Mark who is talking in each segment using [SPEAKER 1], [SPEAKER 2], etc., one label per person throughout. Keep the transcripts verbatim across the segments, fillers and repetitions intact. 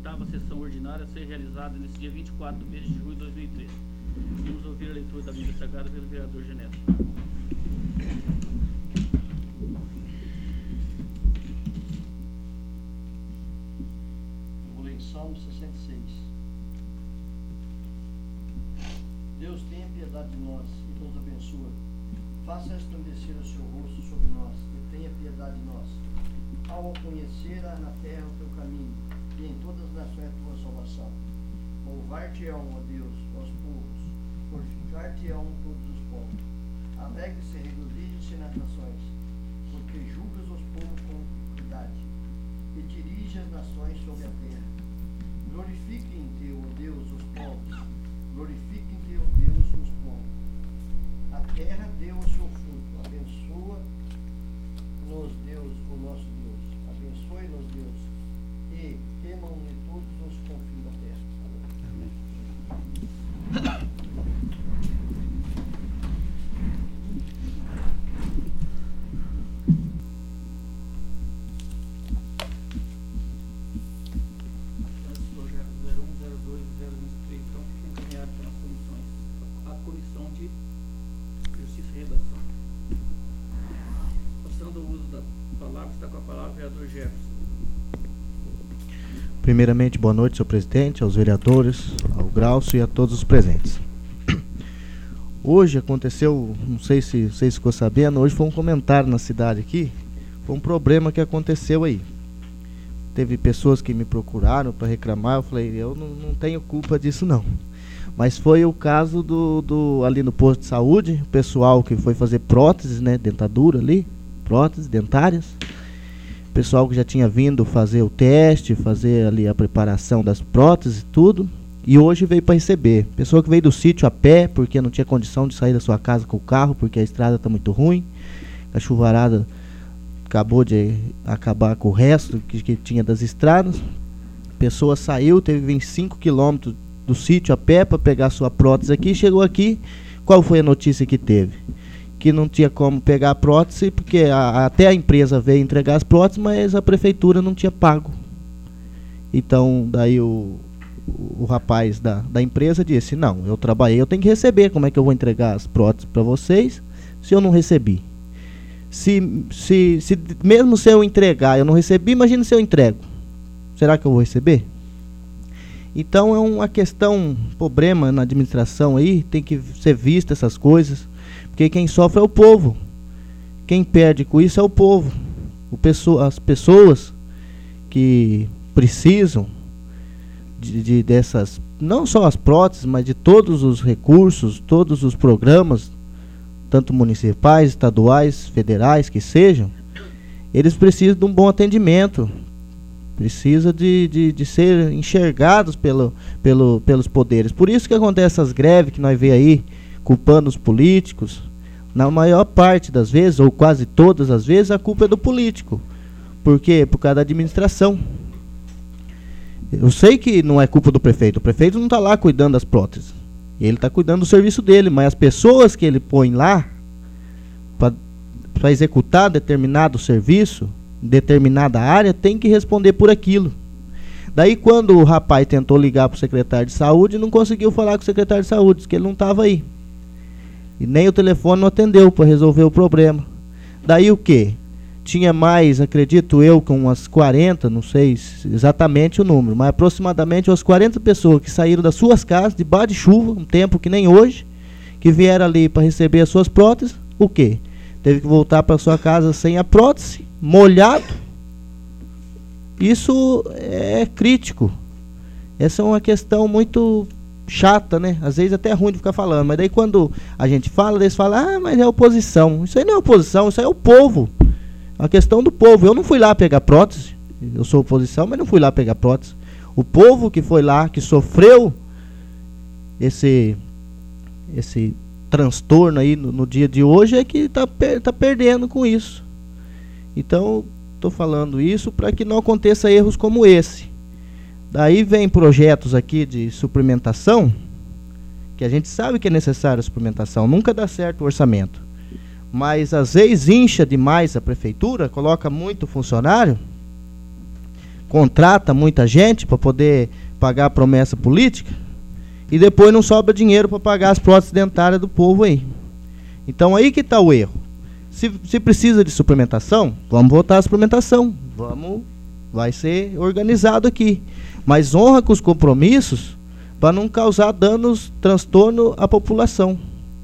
[SPEAKER 1] oitava sessão ordinária a ser realizada nesse dia vinte e quatro do mês de julho de dois mil e treze. Vamos ouvir a leitura da Bíblia Sagrada pelo vereador Genésio.
[SPEAKER 2] Vou ler em Salmo sessenta e seis. Deus, tenha piedade de nós e nos abençoa. Faça resplandecer o seu rosto sobre nós e tenha piedade de nós. Ao conhecer na terra o teu caminho e em todas as nações a tua salvação. Louvar-te-ão, ó Deus, aos povos, glorificar-te-ão todos os povos. Alegre-se e regozije-se nas nações, porque julgas os povos com equidade e dirige as nações sobre a terra. Glorifiquem-te, ó Deus, os povos, glorifiquem-te, ó Deus, os povos. A terra deu o seu fruto, abençoa-nos, Deus, o nosso Deus. Abençoe-nos, Deus, e temam-lhe todos os confins da terra. Amém.
[SPEAKER 3] Primeiramente, boa noite, senhor presidente, aos vereadores, ao Graucio e a todos os presentes. Hoje aconteceu, não sei se vocês ficou sabendo, hoje foi um comentário na cidade aqui, foi um problema que aconteceu aí. Teve pessoas que me procuraram para reclamar, eu falei, eu não, não tenho culpa disso não. Mas foi o caso do, do ali no posto de saúde, o pessoal que foi fazer próteses, né, dentadura ali, próteses dentárias. Pessoal que já tinha vindo fazer o teste, fazer ali a preparação das próteses e tudo, e hoje veio para receber. Pessoa que veio do sítio a pé, porque não tinha condição de sair da sua casa com o carro, porque a estrada está muito ruim, a chuvarada acabou de acabar com o resto que, que tinha das estradas. A pessoa saiu, teve vinte e cinco quilômetros do sítio a pé para pegar sua prótese aqui, chegou aqui, qual foi a notícia que teve? Que não tinha como pegar a prótese, porque a, até a empresa veio entregar as próteses, mas a prefeitura não tinha pago. Então, daí o, o, o rapaz da, da empresa disse, não, eu trabalhei, eu tenho que receber, como é que eu vou entregar as próteses para vocês, se eu não recebi? Se, se, se mesmo se eu entregar, eu não recebi, imagina se eu entrego. Será que eu vou receber? Então, é uma questão, um problema na administração aí, tem que ser vista essas coisas. Porque quem sofre é o povo. Quem perde com isso é o povo. O pessoa, as pessoas que precisam de, de dessas, não só as próteses, mas de todos os recursos, todos os programas, tanto municipais, estaduais, federais, que sejam, eles precisam de um bom atendimento. Precisa de, de, de ser enxergados pelo, pelo, pelos poderes. Por isso que acontece essas greves que nós vemos aí, culpando os políticos. Na maior parte das vezes, ou quase todas as vezes, a culpa é do político. Por quê? Por causa da administração. Eu sei que não é culpa do prefeito. O prefeito não está lá cuidando das próteses. Ele está cuidando do serviço dele, mas as pessoas que ele põe lá para executar determinado serviço, determinada área, tem que responder por aquilo. Daí quando o rapaz tentou ligar para o secretário de saúde, não conseguiu falar com o secretário de saúde, disse que ele não estava aí. E nem o telefone não atendeu para resolver o problema. Daí o que? Tinha mais, acredito eu, com umas quarenta, não sei exatamente o número, mas aproximadamente umas quarenta pessoas que saíram das suas casas, debaixo de chuva, um tempo que nem hoje, que vieram ali para receber as suas próteses, o que? Teve que voltar para sua casa sem a prótese, molhado. Isso é crítico. Essa é uma questão muito chata, né? Às vezes até é ruim de ficar falando, mas daí quando a gente fala, eles falam, ah, mas é oposição. Isso aí não é oposição, isso aí é o povo. É uma questão do povo. Eu não fui lá pegar prótese, eu sou oposição, mas não fui lá pegar prótese. O povo que foi lá, que sofreu esse, esse transtorno aí no, no dia de hoje, é que está per, tá perdendo com isso. Então, estou falando isso para que não aconteça erros como esse. Daí vem projetos aqui de suplementação, que a gente sabe que é necessário a suplementação, nunca dá certo o orçamento. Mas às vezes incha demais a prefeitura, coloca muito funcionário, contrata muita gente para poder pagar a promessa política e depois não sobra dinheiro para pagar as próteses dentárias do povo aí. Então aí que está o erro. Se, se precisa de suplementação, vamos voltar à suplementação. Vamos, vai ser organizado aqui. Mas honra com os compromissos para não causar danos, transtorno à população.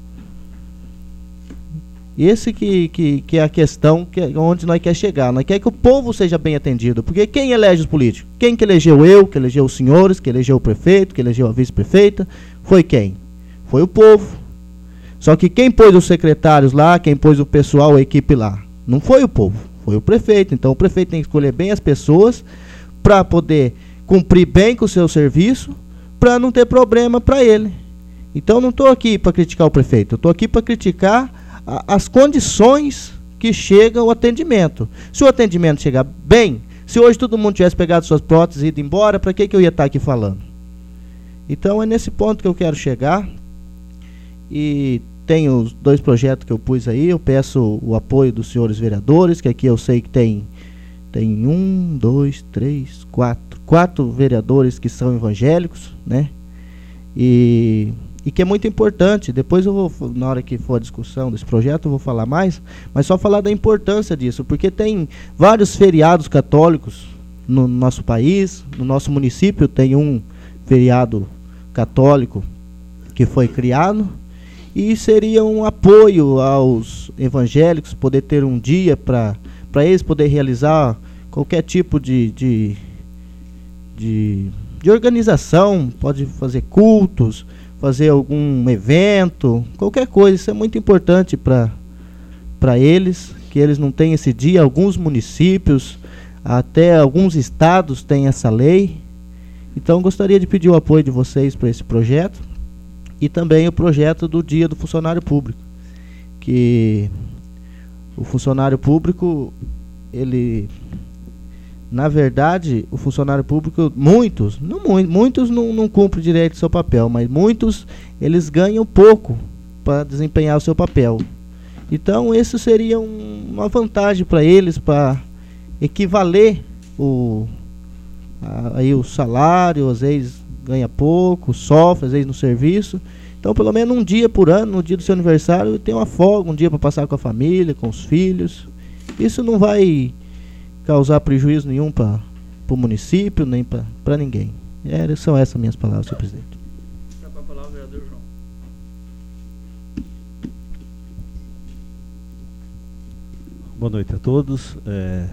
[SPEAKER 3] Esse que, que, que é a questão que, onde nós queremos chegar. Nós queremos que o povo seja bem atendido. Porque quem elege os políticos? Quem que elegeu eu, que elegeu os senhores, que elegeu o prefeito, que elegeu a vice-prefeita? Foi quem? Foi o povo. Só que quem pôs os secretários lá, quem pôs o pessoal, a equipe lá? Não foi o povo, foi o prefeito. Então o prefeito tem que escolher bem as pessoas para poder cumprir bem com o seu serviço, para não ter problema para ele. Então não estou aqui para criticar o prefeito, eu estou aqui para criticar a, as condições que chega o atendimento. Se o atendimento chegar bem, se hoje todo mundo tivesse pegado suas próteses e ido embora, para que, que eu ia estar aqui falando? Então é nesse ponto que eu quero chegar. E tem os dois projetos que eu pus aí. Eu peço o apoio dos senhores vereadores, que aqui eu sei que tem, tem um, dois, três, quatro, quatro vereadores que são evangélicos, né? E, e que é muito importante. Depois eu vou, na hora que for a discussão desse projeto, eu vou falar mais, mas só falar da importância disso, porque tem vários feriados católicos no nosso país. No nosso município tem um feriado católico que foi criado. E seria um apoio aos evangélicos, poder ter um dia para eles poder realizar qualquer tipo de, de, de, de organização, pode fazer cultos, fazer algum evento, qualquer coisa. Isso é muito importante para para eles, que eles não têm esse dia. Alguns municípios, até alguns estados têm essa lei. Então gostaria de pedir o apoio de vocês para esse projeto. E também o projeto do Dia do Funcionário Público, que o funcionário público, ele, na verdade, o funcionário público, muitos, não, muitos não, não cumprem direito do seu papel, mas muitos, eles ganham pouco para desempenhar o seu papel. Então, isso seria um, uma vantagem para eles, para equivaler o, a, aí o salário, às vezes ganha pouco, sofre às vezes no serviço. Então pelo menos um dia por ano, no dia do seu aniversário, tem uma folga, um dia para passar com a família, com os filhos. Isso não vai causar prejuízo nenhum para o município, nem para ninguém. É, são essas minhas palavras, senhor presidente.
[SPEAKER 1] Dá para a palavra, vereador João.
[SPEAKER 4] Boa noite a todos, é,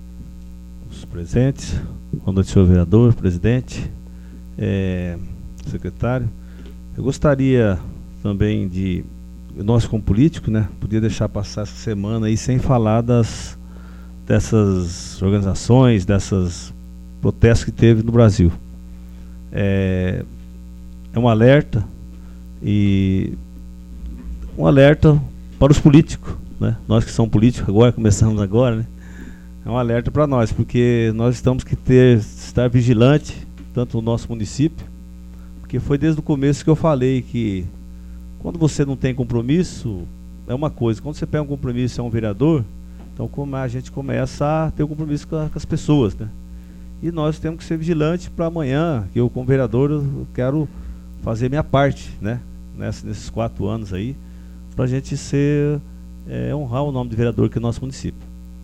[SPEAKER 4] os presentes. Boa noite, senhor vereador, presidente. É, secretário, eu gostaria também de, nós como político, né, podia deixar passar essa semana aí sem falar das, dessas organizações, dessas protestos que teve no Brasil. É, é um alerta, e um alerta para os políticos, né, nós que somos políticos agora, começamos agora, né, é um alerta para nós, porque nós estamos que ter, estar vigilante, tanto no nosso município, porque foi desde o começo que eu falei que quando você não tem compromisso, é uma coisa, quando você pega um compromisso e é um vereador, então como a gente começa a ter um compromisso com, a, com as pessoas, né? E nós temos que ser vigilantes para amanhã, que eu como vereador eu quero fazer minha parte, né? Nessa, nesses quatro anos aí, para a gente ser, é, honrar o nome de vereador que é o nosso município.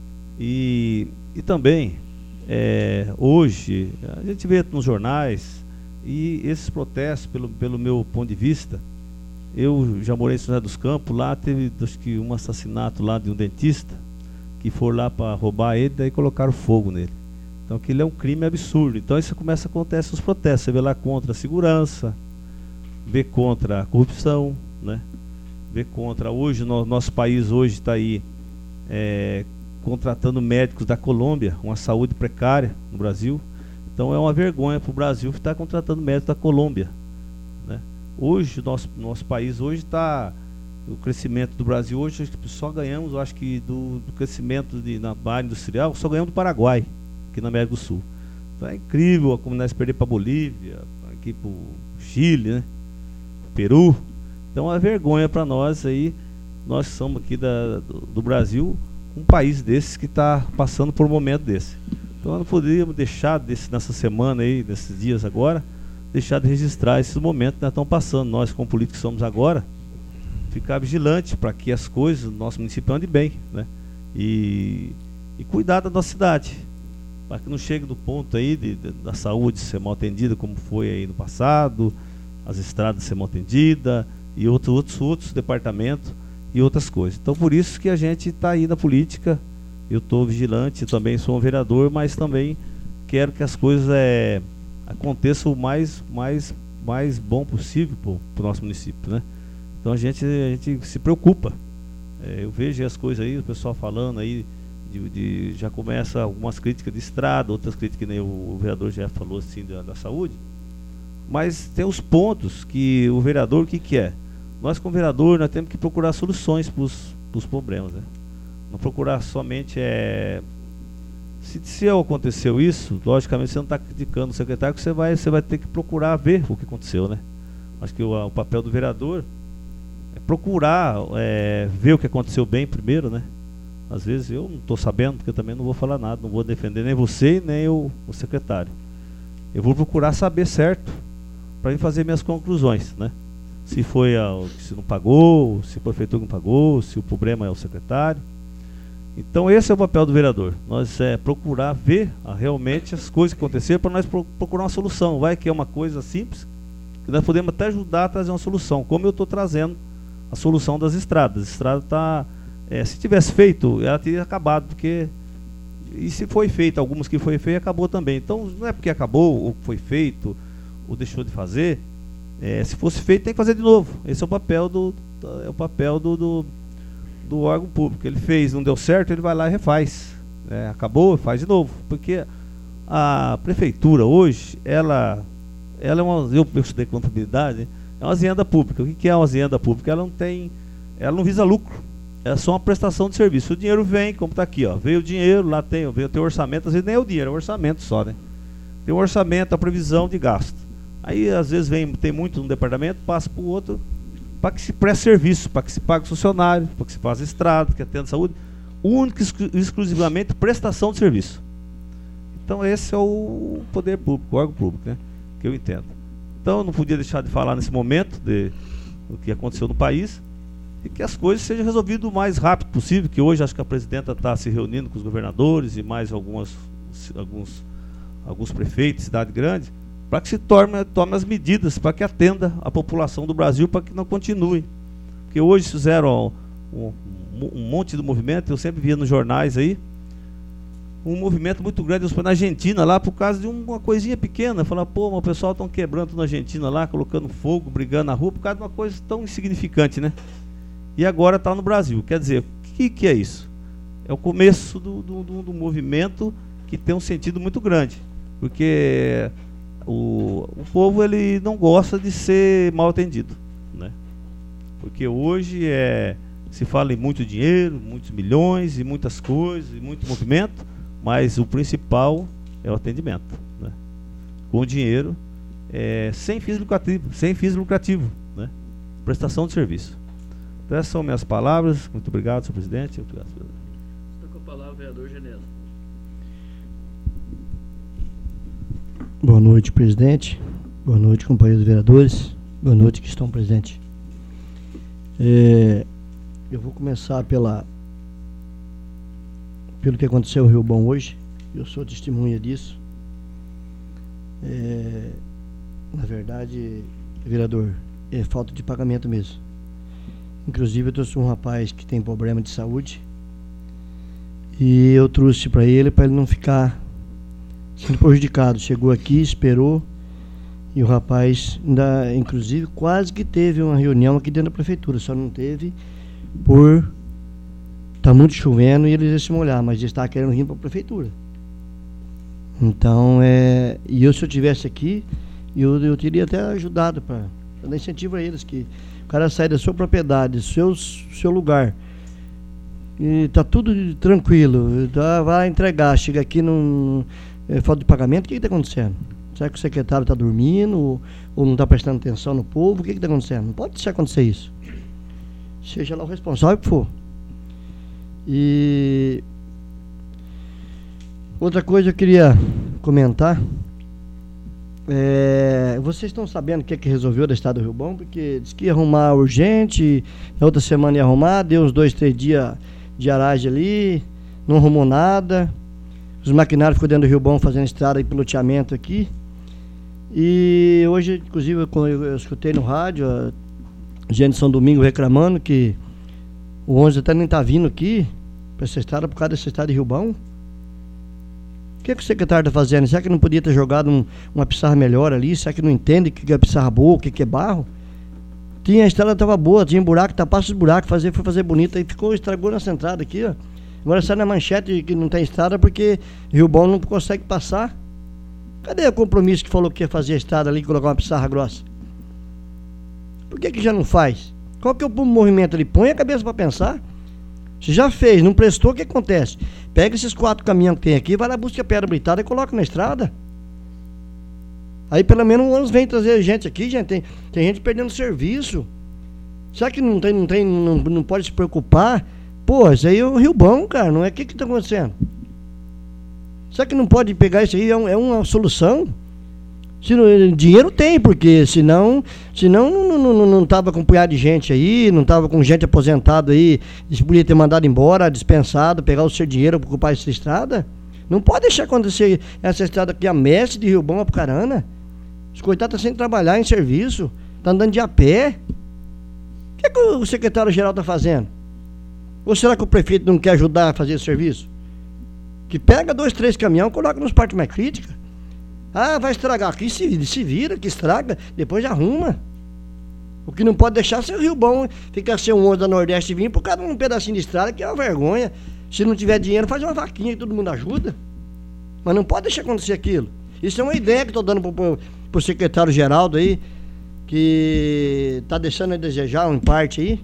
[SPEAKER 4] E, e também, É, hoje, a gente vê nos jornais, e esses protestos, pelo, pelo meu ponto de vista, eu já morei em São José dos Campos, lá teve acho que um assassinato lá de um dentista, que foram lá para roubar ele, daí colocaram fogo nele. Então aquilo é um crime absurdo. Então isso começa a acontecer nos protestos, você vê lá contra a segurança, vê contra a corrupção, né? Vê contra, hoje, no nosso país hoje está aí, é, contratando médicos da Colômbia, uma saúde precária no Brasil. Então é uma vergonha para o Brasil que está contratando médicos da Colômbia, né? Hoje, nosso, nosso país hoje está, o crescimento do Brasil hoje, acho que só ganhamos, eu acho que do, do crescimento de, na área industrial, só ganhamos do Paraguai, aqui na América do Sul. Então é incrível a comunidade perder para a Bolívia, aqui para o Chile, né? Peru. Então é uma vergonha para nós aí, nós somos aqui da, do, do Brasil, um país desse que está passando por um momento desse. Então nós não poderíamos deixar desse, nessa semana aí, nesses dias agora, deixar de registrar esses momentos que nós estamos passando. Nós, como políticos somos agora, ficar vigilantes para que as coisas do nosso município andem bem, né? E, e cuidar da nossa cidade, para que não chegue do ponto aí de, de, da saúde ser mal atendida, como foi aí no passado, as estradas ser mal atendidas e outro, outros, outros departamentos e outras coisas. Então, por isso que a gente está aí na política. Eu estou vigilante, também sou um vereador, mas também quero que as coisas é, aconteçam o mais, mais, mais bom possível para o nosso município, né? Então a gente, a gente se preocupa. É, eu vejo as coisas aí, o pessoal falando aí, de, de, já começa algumas críticas de estrada, outras críticas, que nem o, o vereador já falou assim, da, da saúde. Mas tem os pontos que o vereador, o que que é? Nós, como vereador, nós temos que procurar soluções para os problemas, né? Não procurar somente... É, se, se aconteceu isso, logicamente você não está criticando o secretário, que você vai, você vai ter que procurar ver o que aconteceu, né? Acho que o, o papel do vereador é procurar é, ver o que aconteceu bem primeiro, né? Às vezes eu não estou sabendo, porque eu também não vou falar nada, não vou defender nem você nem o, o secretário. Eu vou procurar saber certo para ir fazer minhas conclusões, né? Se foi a, se não pagou, se o prefeitura não pagou, se o problema é o secretário. Então esse é o papel do vereador. Nós é procurar ver a, realmente as coisas que aconteceram para nós pro, procurar uma solução. Vai que é uma coisa simples, que nós podemos até ajudar a trazer uma solução, como eu estou trazendo a solução das estradas. A estrada está... É, se tivesse feito, ela teria acabado, porque... E se foi feito, algumas que foi feito, acabou também. Então não é porque acabou, ou foi feito, ou deixou de fazer. É, se fosse feito, tem que fazer de novo. Esse é o papel do, é o papel do, do, do órgão público. Ele fez, não deu certo, ele vai lá e refaz. É, acabou, faz de novo. Porque a prefeitura hoje, ela, ela é uma... Eu estudei contabilidade, é uma azienda pública. O que é uma azienda pública? Ela não tem... Ela não visa lucro. É só uma prestação de serviço. O dinheiro vem, como está aqui, ó. Veio o dinheiro, lá tem, veio o orçamento, às vezes nem é o dinheiro, é o orçamento só, né? Tem o orçamento, a previsão de gasto. Aí, às vezes, vem, tem muito no departamento, passa para o outro, para que se preste serviço, para que se pague os funcionários, para que se faça estrada, que atenda a saúde. Única e exclusivamente prestação de serviço. Então, esse é o poder público, o órgão público, né? Que eu entendo. Então, eu não podia deixar de falar nesse momento de, do que aconteceu no país, e que as coisas sejam resolvidas o mais rápido possível, que hoje acho que a presidenta está se reunindo com os governadores e mais algumas, alguns, alguns prefeitos de cidade grande, para que se tome, tome as medidas para que atenda a população do Brasil, para que não continue. Porque hoje fizeram um, um monte de movimento, eu sempre via nos jornais aí, um movimento muito grande na Argentina lá, por causa de uma coisinha pequena. Falar, pô, mas o pessoal estão quebrando na Argentina lá, colocando fogo, brigando na rua, por causa de uma coisa tão insignificante, né? E agora está no Brasil. Quer dizer, o que, que é isso? É o começo do, do, do movimento, que tem um sentido muito grande. Porque o, o povo ele não gosta de ser mal atendido, né? Porque hoje é, se fala em muito dinheiro, muitos milhões e muitas coisas, e muito movimento, mas o principal é o atendimento, né? Com dinheiro, é, sem fins lucrativos, sem fins lucrativos, né? Prestação de serviço. Então, essas são minhas palavras. Muito obrigado, senhor presidente. Muito obrigado, senhor.
[SPEAKER 1] Estou com a palavra, vereador Genésio.
[SPEAKER 2] Boa noite, presidente. Boa noite, companheiros vereadores. Boa noite, que estão presentes. É, eu vou começar pela, pelo que aconteceu em Rio Bom hoje. Eu sou testemunha disso. É, na verdade, vereador, é falta de pagamento mesmo. Inclusive eu trouxe um rapaz que tem problema de saúde e eu trouxe para ele, para ele não ficar sendo prejudicado. Chegou aqui, esperou, e o rapaz ainda, inclusive, quase que teve uma reunião aqui dentro da prefeitura, só não teve por tá muito chovendo e eles iam se molhar, mas ele estava querendo vir para a prefeitura. Então, é, e eu, se eu tivesse aqui, eu, eu teria até ajudado para dar incentivo a eles, que o cara sai da sua propriedade, seu, seu lugar, e tá tudo tranquilo, tá, vai entregar, chega aqui num é, falta de pagamento. O que está acontecendo? Será que o secretário está dormindo ou, ou não está prestando atenção no povo? O que está acontecendo? Não pode deixar acontecer isso. Seja lá o responsável que for. E Outra coisa eu queria comentar. É, vocês estão sabendo o que é que resolveu da estrada do Rio Bom? Porque disse que ia arrumar urgente, na outra semana ia arrumar, deu uns dois, três dias de aragem ali, não arrumou nada. Os maquinários ficou dentro do Rio Bom fazendo estrada e piloteamento aqui. E hoje, inclusive, eu, eu, eu escutei no rádio a gente de São Domingo reclamando que o onze até nem está vindo aqui para essa estrada por causa dessa estrada de Rio Bom. O que, é que o secretário está fazendo? Será que não podia ter jogado um, uma pissarra melhor ali? Será que não entende o que é pissarra boa, o que é barro? Tinha, a estrada estava boa, tinha buraco, tapasse os buracos, fazer, foi fazer bonita e ficou, estragou nessa entrada aqui, ó. Agora sai na manchete que não tem estrada porque Rio Bom não consegue passar. Cadê o compromisso que falou que ia fazer a estrada ali e colocar uma pissarra grossa? Por que que já não faz? Qual que é o movimento ali? Põe a cabeça para pensar. Se já fez, não prestou, o que acontece? Pega esses quatro caminhões que tem aqui, vai lá, busca a pedra britada e coloca na estrada. Aí pelo menos o ônibus vem trazer gente aqui, gente. Tem, tem gente perdendo serviço. Será que não tem, não tem, não, não pode se preocupar? Pô, isso aí é o Rio Bom, cara. Não é o que que tá acontecendo? Será que não pode pegar isso aí? É, um, é uma solução? Se não, dinheiro tem, porque senão, senão não, não, não, não tava com um punhado de gente aí, não tava com gente aposentada aí, eles podiam ter mandado embora, dispensado, pegar o seu dinheiro para ocupar essa estrada. Não pode deixar acontecer essa estrada aqui, a mestre de Rio Bom a Apucarana. Os coitados estão sem trabalhar em serviço, estão andando de a pé. O que é que o secretário-geral está fazendo? Ou será que o prefeito não quer ajudar a fazer esse serviço? Que pega dois, três caminhões, coloca nos partes mais críticas. Ah, vai estragar aqui, se, se vira, que estraga, depois já arruma. O que não pode deixar ser o Rio Bom, ficar sem um ônibus da Nordeste vir por causa de um pedacinho de estrada, que é uma vergonha. Se não tiver dinheiro, faz uma vaquinha e todo mundo ajuda. Mas não pode deixar acontecer aquilo. Isso é uma ideia que estou dando pro, pro, pro secretário Geraldo aí, que está deixando a desejar em parte aí.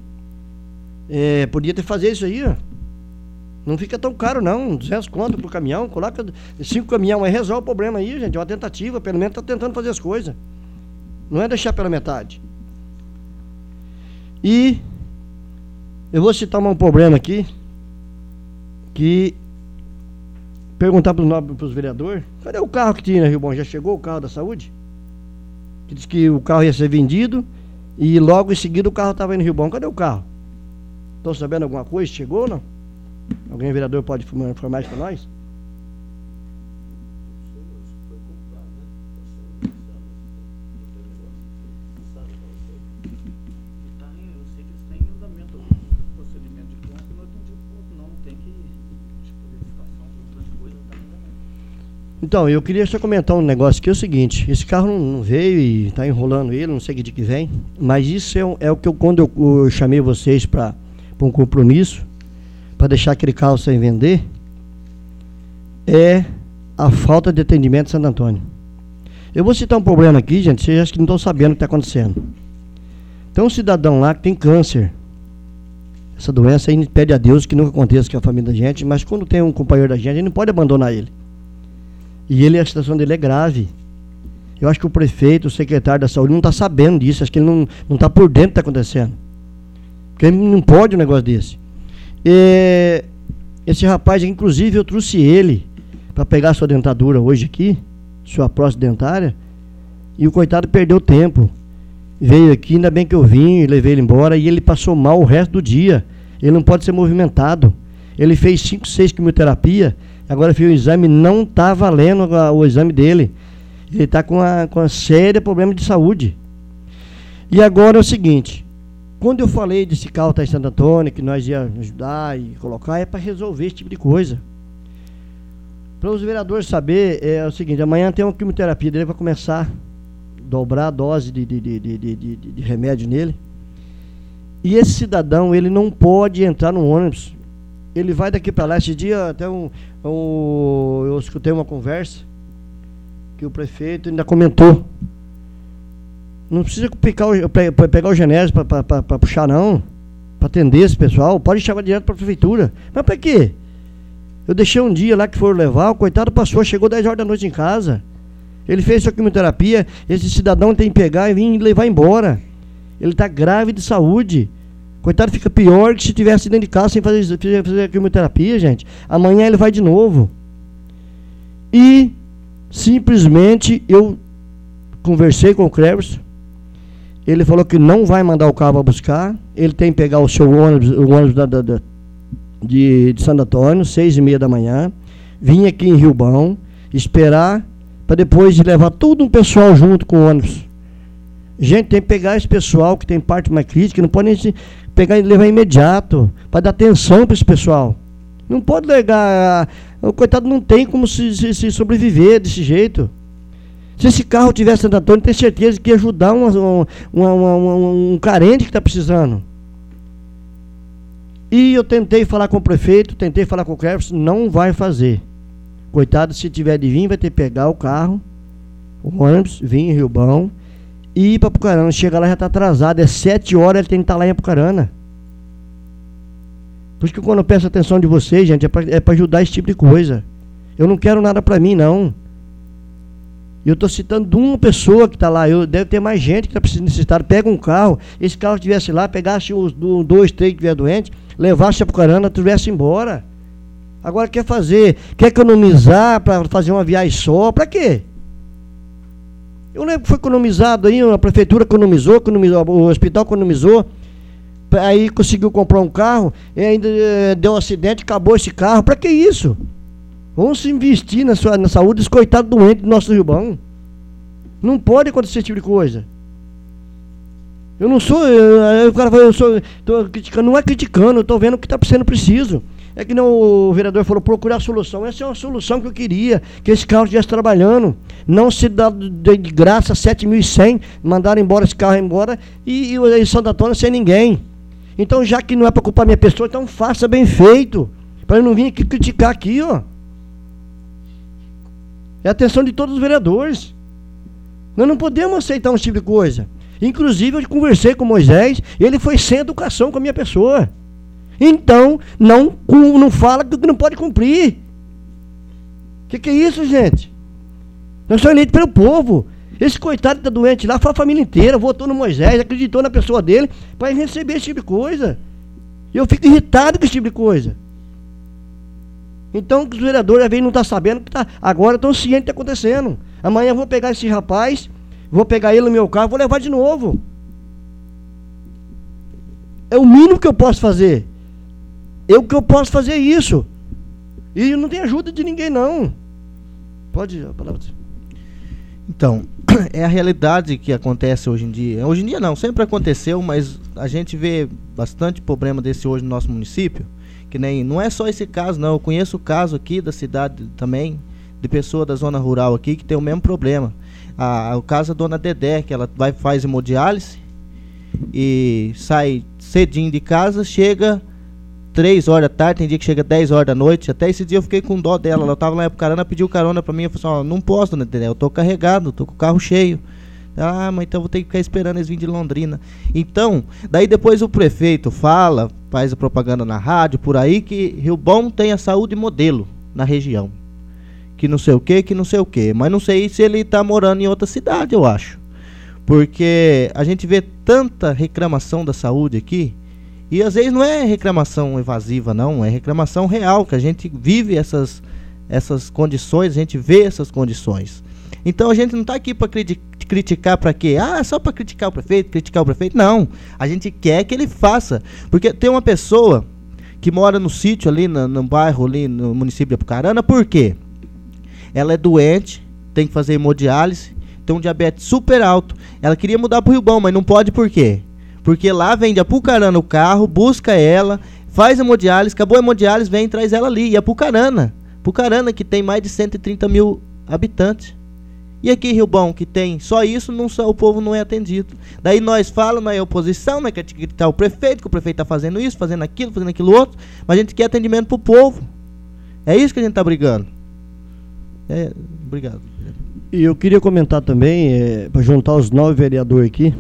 [SPEAKER 2] É, podia ter fazer isso aí, ó. Não fica tão caro não, duzentos conto por caminhão, coloca cinco caminhões aí, resolve o problema aí, gente, é uma tentativa, pelo menos tá tentando fazer as coisas. Não é deixar pela metade. E eu vou citar um problema aqui, que perguntar para os vereadores, cadê o carro que tinha na Rio Bom? Já chegou o carro da saúde? Que disse que o carro ia ser vendido e logo em seguida o carro estava indo no Rio Bom. Cadê o carro? Estão sabendo alguma coisa? Chegou ou não? Alguém vereador pode informar isso para nós?
[SPEAKER 1] Eu sei que está em andamento o procedimento de compra e não atendi o ponto, não. Tem que verificação, outras coisas, está em andamento.
[SPEAKER 2] Então, eu queria só comentar um negócio que é o seguinte: esse carro não, não veio e está enrolando ele, não sei que dia que vem, mas isso é, é o que eu, quando eu, eu chamei vocês para um compromisso, para deixar aquele carro sem vender, é a falta de atendimento em Santo Antônio. Eu vou citar um problema aqui, gente, vocês acho que não estão sabendo o que está acontecendo. Tem um cidadão lá que tem câncer. Essa doença aí pede a Deus que nunca aconteça com a família da gente, mas quando tem um companheiro da gente, a gente não pode abandonar ele. E ele, a situação dele é grave. Eu acho que o prefeito, o secretário da saúde não está sabendo disso, acho que ele não está por dentro do que está acontecendo. Porque não pode um negócio desse. E esse rapaz, inclusive, eu trouxe ele para pegar sua dentadura hoje aqui, sua próstata dentária, e o coitado perdeu tempo. Veio aqui, ainda bem que eu vim e levei ele embora, e ele passou mal o resto do dia. Ele não pode ser movimentado. Ele fez cinco, seis quimioterapia, agora fez o exame, não está valendo a, o exame dele. Ele está com uma, com uma séria problema de saúde. E agora é o seguinte: quando eu falei desse carro estar em Santo Antônio, que nós ia ajudar e colocar, é para resolver esse tipo de coisa. Para os vereadores saber, é o seguinte: amanhã tem uma quimioterapia dele, vai começar a dobrar a dose de, de, de, de, de, de, de remédio nele. E esse cidadão, ele não pode entrar no ônibus. Ele vai daqui para lá. Esse dia até um, um, eu escutei uma conversa que o prefeito ainda comentou. Não precisa pegar o, pegar o Genésio para puxar, não. Para atender esse pessoal. Pode chamar direto para a prefeitura. Mas para quê? Eu deixei um dia lá que foram levar, o coitado passou, chegou dez horas da noite em casa. Ele fez sua quimioterapia, esse cidadão tem que pegar e vir levar embora. Ele está grave de saúde. Coitado, fica pior que se tivesse dentro de casa sem fazer, fazer a quimioterapia, gente. Amanhã ele vai de novo. E simplesmente eu conversei com o Cleverson. Ele falou que não vai mandar o carro para buscar. Ele tem que pegar o seu ônibus, o ônibus da, da, da, de, de Santo Antônio, seis e meia da manhã, vir aqui em Rio Bom, esperar para depois levar todo um pessoal junto com o ônibus. Gente, tem que pegar esse pessoal que tem parte mais crítica, não pode nem se pegar e levar imediato, para dar atenção para esse pessoal. Não pode levar. O coitado não tem como se, se, se sobreviver desse jeito. Se esse carro tivesse Santo Antônio, tem certeza que ia ajudar uma, uma, uma, uma, um carente que está precisando. E eu tentei falar com o prefeito, tentei falar com o Cleverson, não vai fazer. Coitado, se tiver de vir, vai ter que pegar o carro, o ônibus, vir em Rio Bom e ir para Apucarana. Chega lá já está atrasado, é sete horas, ele tem que estar lá em Apucarana. Por isso que quando eu peço a atenção de vocês, gente, é para ajudar esse tipo de coisa. Eu não quero nada para mim, não. Eu estou citando de uma pessoa que está lá. Eu, deve ter mais gente que está necessitado. Pega um carro, esse carro estivesse lá, pegasse os dois, três que estiver doente, levasse a Apucarana, tivesse embora. Agora quer fazer, quer economizar para fazer uma viagem só, para quê? Eu lembro que foi economizado aí, a prefeitura economizou, economizou, o hospital economizou, aí conseguiu comprar um carro, e ainda eh, deu um acidente, acabou esse carro. Para que isso? Vamos se investir na, sua, na saúde dos coitados doentes do nosso Rio Bom. Não pode acontecer esse tipo de coisa. Eu não sou, eu, o cara fala, eu sou, tô criticando, não é criticando, eu estou vendo o que está sendo preciso. É que não, o vereador falou, procurar a solução. Essa é uma solução que eu queria, que esse carro estivesse trabalhando. Não se dá de, de graça sete mil e cem, mandaram embora esse carro embora e, e, e Santo Antônio sem ninguém. Então, já que não é para culpar minha pessoa, então faça bem feito. Para eu não vir aqui criticar aqui, ó. É a atenção de todos os vereadores. Nós não podemos aceitar um tipo de coisa. Inclusive, eu conversei com o Moisés, ele foi sem educação com a minha pessoa. Então, não, não fala que não pode cumprir. O que, que é isso, gente? Nós somos eleitos pelo povo. Esse coitado que está doente lá, foi a família inteira, votou no Moisés, acreditou na pessoa dele, para receber esse tipo de coisa. E eu fico irritado com esse tipo de coisa. Então, os vereadores, às vezes, não estão sabendo que tá, agora estão cientes do que está acontecendo. Amanhã eu vou pegar esse rapaz, vou pegar ele no meu carro, vou levar de novo. É o mínimo que eu posso fazer. Eu que eu posso fazer isso. E não tem ajuda de ninguém, não. Pode a palavra.
[SPEAKER 3] Então, é a realidade que acontece hoje em dia. Hoje em dia não, sempre aconteceu, mas a gente vê bastante problema desse hoje no nosso município. Que nem, não é só esse caso, não. Eu conheço o caso aqui da cidade também, de pessoa da zona rural aqui, que tem o mesmo problema. A, o caso da dona Dedé, que ela vai faz hemodiálise e sai cedinho de casa, chega três horas da tarde, tem dia que chega dez horas da noite. Até esse dia eu fiquei com dó dela. Ela tava lá em Apucarana, pediu carona pra mim. Eu falei assim, ó, não posso, dona Dedé, eu tô carregado, tô com o carro cheio. Ah, mas então vou ter que ficar esperando eles virem de Londrina. Então, daí depois o prefeito fala, faz a propaganda na rádio, por aí, que Rio Bom tem a saúde modelo na região. Que não sei o que, que não sei o que. Mas não sei se ele tá morando em outra cidade, eu acho. Porque a gente vê tanta reclamação da saúde aqui, e às vezes não é reclamação evasiva, não, é reclamação real, que a gente vive essas, essas condições, a gente vê essas condições. Então a gente não está aqui para criticar para quê? Ah, só para criticar o prefeito, criticar o prefeito. Não, a gente quer que ele faça. Porque tem uma pessoa que mora no sítio ali, no, no bairro ali, no município de Apucarana, por quê? Ela é doente, tem que fazer hemodiálise, tem um diabetes super alto. Ela queria mudar para o Rio Bom, mas não pode por quê? Porque lá vem de Apucarana o carro, busca ela, faz hemodiálise, acabou a hemodiálise, vem e traz ela ali. E Apucarana, Apucarana que tem mais de cento e trinta mil habitantes. E aqui em Rio Bom, que tem só isso, não só, o povo não é atendido. Daí nós falamos, nós é oposição, nós quer criticar o prefeito, que o prefeito está fazendo isso, fazendo aquilo, fazendo aquilo outro, mas a gente quer atendimento para o povo. É isso que a gente está brigando. É, obrigado.
[SPEAKER 2] E eu queria comentar também, é, para juntar os nove vereadores aqui,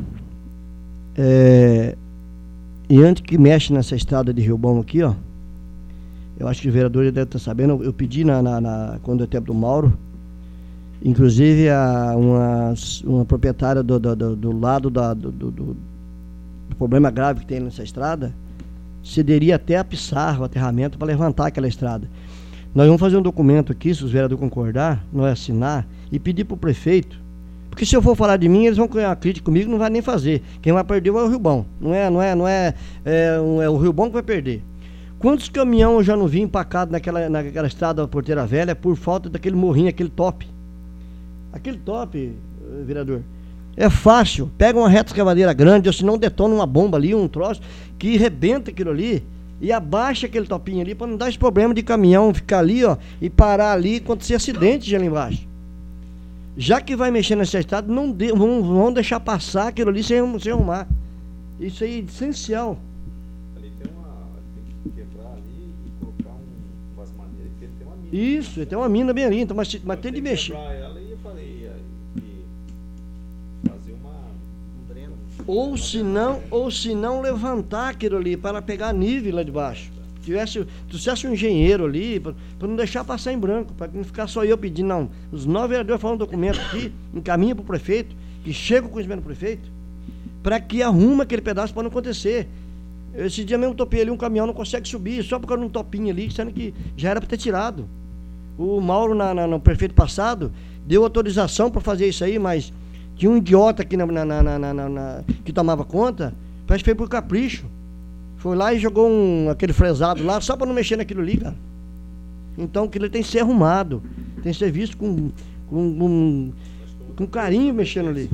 [SPEAKER 2] é, e antes que mexe nessa estrada de Rio Bom aqui, ó, eu acho que os vereadores devem estar sabendo, eu, eu pedi na, na, na, quando é tempo do Mauro, inclusive a uma, uma proprietária do, do, do, do lado da, do, do, do problema grave que tem nessa estrada, cederia até a pissarra, o aterramento, para levantar aquela estrada. Nós vamos fazer um documento aqui, se os vereadores concordar, nós assinar e pedir para o prefeito, porque se eu for falar de mim, eles vão criar uma crítica comigo, não vai nem fazer. Quem vai perder é o Rio Bom, não é, não é, não é, é, é o Rio Bom que vai perder. Quantos caminhões eu já não vi empacado naquela, naquela estrada da Porteira Velha por falta daquele morrinho, aquele top? Aquele top, vereador, é fácil, pega uma reta escavadeira grande, ou se não detona uma bomba ali, um troço, que rebenta aquilo ali e abaixa aquele topinho ali para não dar esse problema de caminhão ficar ali, ó, e parar ali e acontecer acidente de ali embaixo. Já que vai mexer nessa estrada, não de, vão, vão deixar passar aquilo ali sem, sem arrumar. Isso aí é essencial.
[SPEAKER 4] Ali tem uma. Tem que quebrar ali e colocar um, umas maneiras que ele tem uma mina.
[SPEAKER 2] Isso, tem uma mina bem ali, então, mas, mas tem de mexer.
[SPEAKER 4] Quebrar ela e eu falei, e fazer uma. Um dreno.
[SPEAKER 2] Ou se não, ou se não levantar aquilo ali para pegar nível lá de baixo. Tivesse, tivesse um engenheiro ali, para não deixar passar em branco, para não ficar só eu pedindo, não. Os nove vereadores falam um documento aqui, encaminha para o prefeito, que chega o conhecimento do prefeito, para que arruma aquele pedaço para não acontecer. Esse dia mesmo topei ali, um caminhão não consegue subir, só por causa de um topinho ali, sendo que já era para ter tirado. O Mauro, na, na, no prefeito passado, deu autorização para fazer isso aí, mas tinha um idiota aqui na, na, na, na, na, na, que tomava conta, parece que foi por capricho. Foi lá e jogou um, aquele fresado lá, só para não mexer naquilo ali, cara. Então aquilo tem que ser arrumado, tem que ser visto com, com, com, com carinho mexendo ali.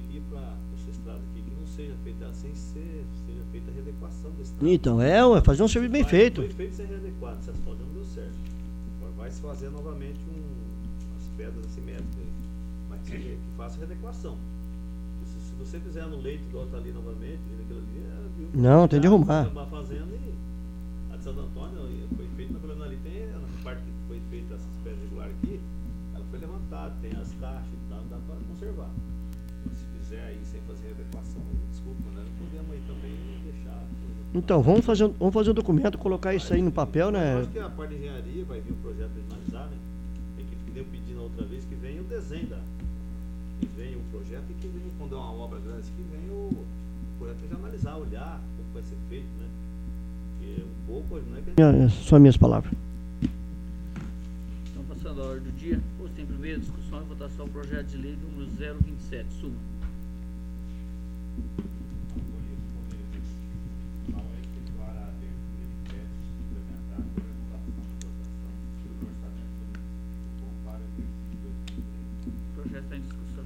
[SPEAKER 2] Então, é, é fazer um serviço bem feito.
[SPEAKER 4] Foi feito sem readequado, esse asfalto não deu certo. Vai se fazer novamente um, as pedras assimétricas, mas que, que faça readequação. Se, se você fizer no leito igual está ali novamente, aquilo ali, é, viu,
[SPEAKER 2] não, tem de arrumar.
[SPEAKER 4] Acabar fazendo e a de Santo Antônio foi feita na coluna ali, tem na parte que foi feita essas pedras regulares aqui, ela foi levantada, tem as caixas e tal, dá para conservar. Se fizer aí sem fazer readequação, desculpa, né? Podemos aí também deixar.
[SPEAKER 2] Então, vamos fazer, vamos fazer um documento, colocar isso aí no papel, né?
[SPEAKER 4] Eu acho que a parte de engenharia vai vir um projeto para analisar, né? Tem que, que eu pedi na outra vez, que venha o desenho da. Que venha o projeto e que venha, quando é uma obra grande, que venha o, o projeto para analisar, olhar como vai ser feito, né? Porque um pouco, não é que a gente...
[SPEAKER 2] Só minhas palavras.
[SPEAKER 1] Então, passando a ordem do dia, posto em primeira discussão e votação o projeto de lei número zero vinte e sete, suma. O projeto está em discussão.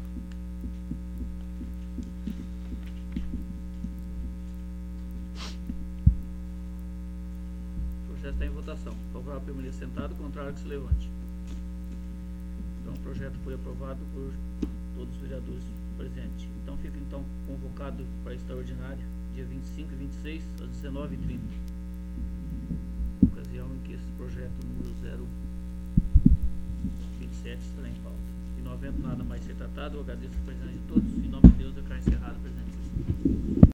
[SPEAKER 1] O projeto está em votação. Favorável permaneça sentado, contrário que se levante. Então o projeto foi aprovado por todos os vereadores presentes. Então fica então convocado para a extraordinária, dia vinte e cinco e vinte e seis, às dezenove e trinta. Ocasião em que esse projeto número zero vinte e sete estará em pauta. E não havendo nada mais a ser tratado, eu agradeço a presença de todos. Em nome de Deus, eu quero encerrar a presença.